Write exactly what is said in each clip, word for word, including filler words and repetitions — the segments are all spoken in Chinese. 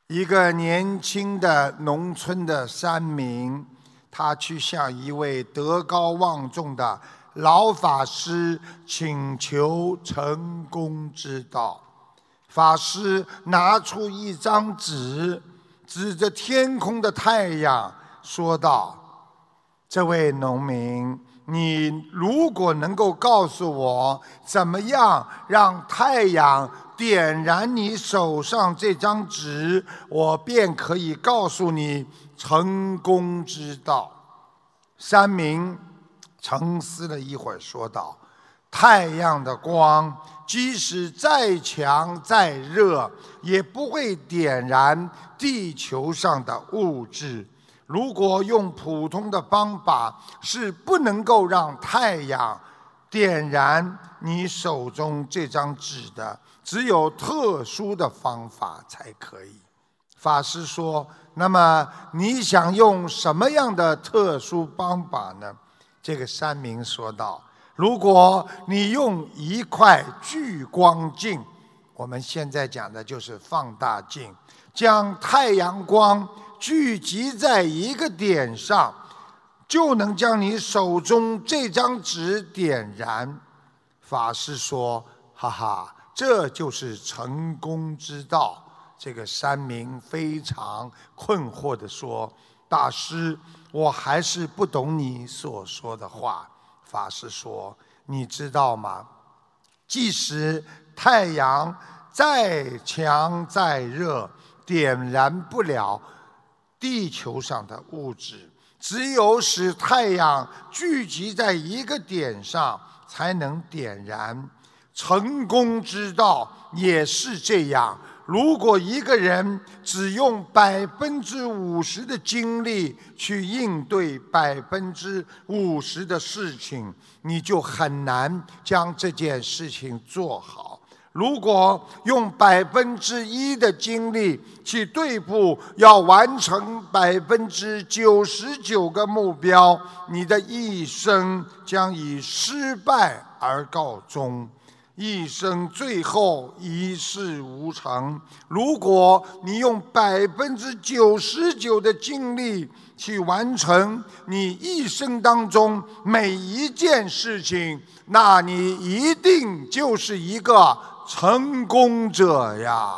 一个年轻的农村的山民，他去向一位德高望重的老法师请求成功之道。法师拿出一张纸，指着天空的太阳说道：这位农民，你如果能够告诉我怎么样让太阳点燃你手上这张纸，我便可以告诉你成功之道。山民沉思了一会儿，说道：太阳的光即使再强再热，也不会点燃地球上的物质。如果用普通的方法，是不能够让太阳点燃你手中这张纸的，只有特殊的方法才可以。法师说：那么你想用什么样的特殊方法呢？这个山民说道：如果你用一块聚光镜，我们现在讲的就是放大镜，将太阳光聚集在一个点上，就能将你手中这张纸点燃。法师说：哈哈，这就是成功之道。这个山民非常困惑地说：大师，我还是不懂你所说的话。法师说：你知道吗？即使太阳再强再热，点燃不了地球上的物质，只有使太阳聚集在一个点上，才能点燃。成功之道也是这样。如果一个人只用百分之五十的精力去应对百分之五十的事情，你就很难将这件事情做好。如果用百分之一的精力去对付要完成百分之九十九个目标，你的一生将以失败而告终。一生最后一事无成。如果你用百分之九十九的精力去完成你一生当中每一件事情，那你一定就是一个成功者呀！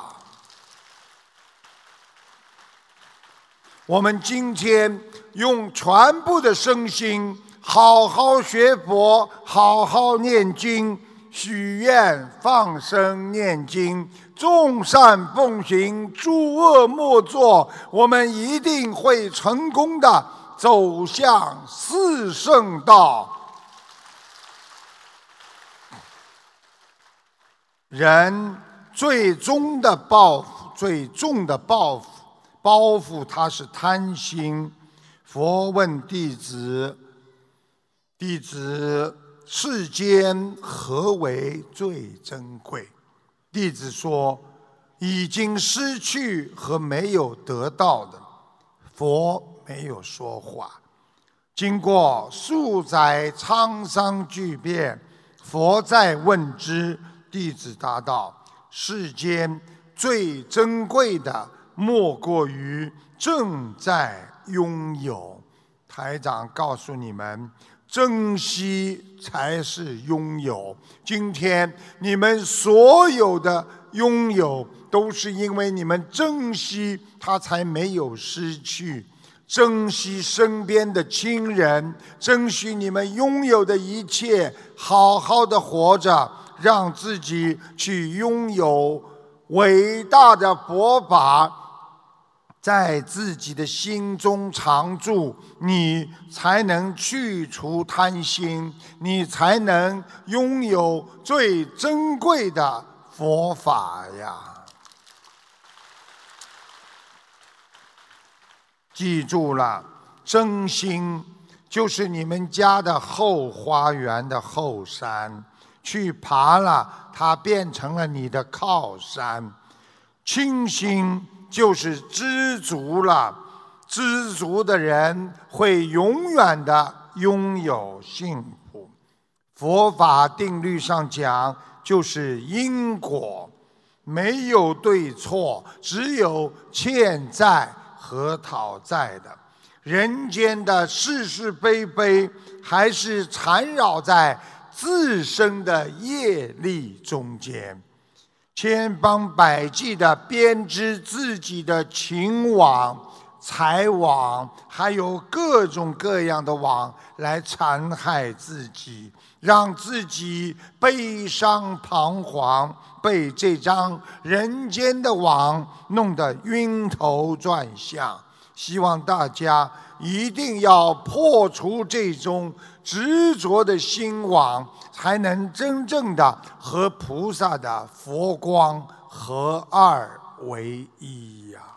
我们今天用全部的身心，好好学佛，好好念经。许愿、放生、念经，众善奉行，诸恶莫作，我们一定会成功的走向四圣道。人最终的报复，最重的报复，包袱它是贪心。佛问弟子，弟子，世间何为最珍贵？弟子说：已经失去和没有得到的。佛没有说话。经过数载沧桑巨变，佛再问之，弟子答道：世间最珍贵的莫过于正在拥有。台长告诉你们，珍惜才是拥有。今天你们所有的拥有，都是因为你们珍惜，它才没有失去。珍惜身边的亲人，珍惜你们拥有的一切，好好的活着，让自己去拥有伟大的佛法，在自己的心中常住，你才能去除贪心，你才能拥有最珍贵的佛法呀！记住了，真心就是你们家的后花园的后山，去爬了，它变成了你的靠山。清心就是知足了，知足的人会永远的拥有幸福。佛法定律上讲，就是因果。 没有对错，只有欠债和讨债的。人间的是是非非，还是缠绕在自身的业力中间，千方百计地编织自己的情网、财网，还有各种各样的网来残害自己，让自己悲伤彷徨，被这张人间的网弄得晕头转向。希望大家一定要破除这种执着的心网，才能真正的和菩萨的佛光合二为一呀、啊。